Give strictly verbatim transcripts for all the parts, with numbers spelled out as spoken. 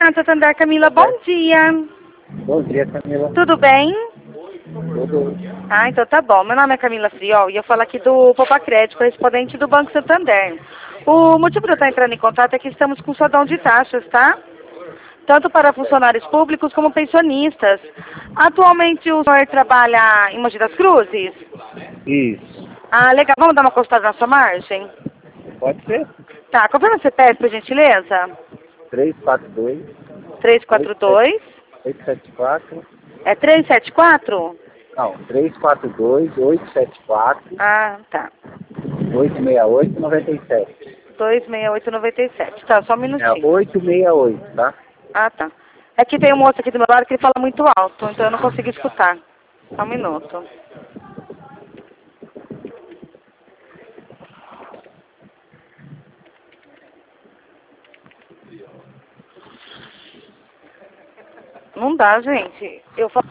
Santander, Camila, bom dia. Bom dia, Camila. Tudo bem? Tudo. Ah, então tá bom. Meu nome é Camila Friol e eu falo aqui do Poupa Crédito, correspondente do Banco Santander. O motivo de eu estar entrando em contato é que estamos com sodão de taxas, tá? Tanto para funcionários públicos como pensionistas. Atualmente o senhor trabalha em Mogi das Cruzes? Isso. Ah, legal. Vamos dar uma consultada na sua margem? Pode ser? Tá, confirma o C P F, por gentileza? três quatro dois, trezentos e quarenta e dois. oito sete quatro. É trezentos e setenta e quatro? Não, três quatro dois, oito sete quatro, Ah, tá. oito seis oito, nove sete. dois seis oito nove sete. Tá, só um É minutinho. oito seis oito, tá? Ah, tá. É que tem um moço aqui do meu lado que ele fala muito alto, então eu não consigo escutar. Só um minuto. Não dá, gente. Eu falo...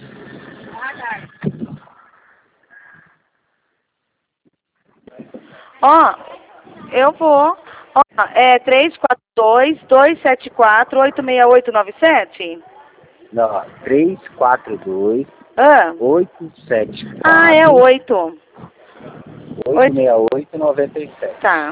Ó, eu vou. Ó, é três quatro dois, dois sete quatro, oito seis oito nove sete? Não, três quatro dois, Ah, oito sete quatro. ah é oito. oito seis oito, nove sete. Tá.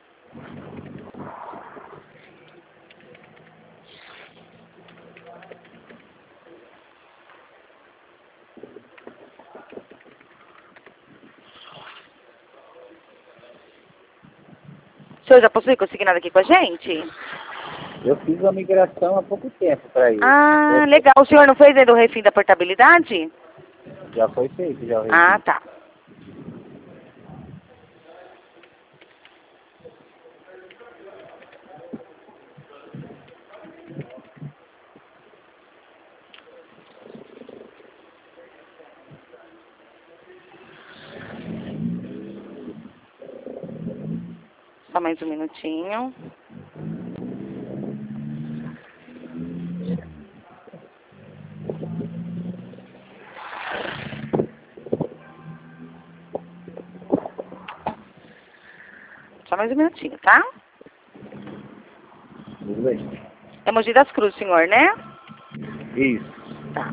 O senhor já possui consignado aqui com a gente? Eu fiz uma migração há pouco tempo para isso. Ah, legal. O senhor não fez ainda o refim da portabilidade? Já foi feito, já. Ah, tá. Só mais um minutinho. Só mais um minutinho, tá? Tudo bem. É Mogi das Cruzes, senhor, né? Isso. Tá.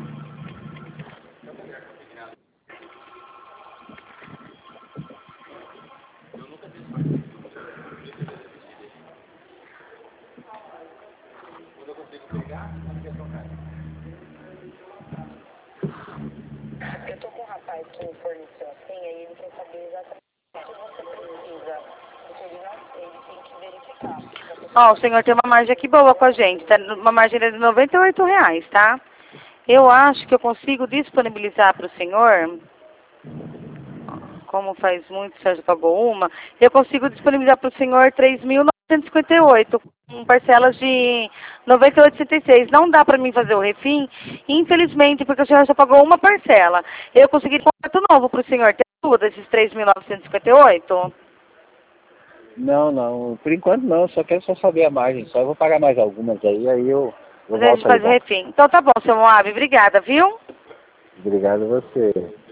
Eu tô com um rapaz que me forneceu a senha e ele quer saber exatamente o que você precisa. Porque ele não, ele tem que verificar. Ó, o senhor tem uma margem aqui boa com a gente, tá? Uma margem de noventa e oito reais, tá? Eu acho que eu consigo disponibilizar para o senhor, como faz muito, o senhor já pagou uma, eu consigo disponibilizar para o senhor três mil novecentos e cinquenta e oito, com parcelas de noventa e oito vírgula sessenta e seis. Não dá para mim fazer o refim, infelizmente, porque o senhor só pagou uma parcela. Eu consegui um contrato novo para o senhor. Tem tudo esses três mil novecentos e cinquenta e oito? Não, não. Por enquanto não. Só quero só saber a margem. Só eu vou pagar mais algumas aí, aí eu, eu Mas a gente volto a faz o ligar. refim. Então tá bom, seu Moab. Obrigada, viu? Obrigado a você.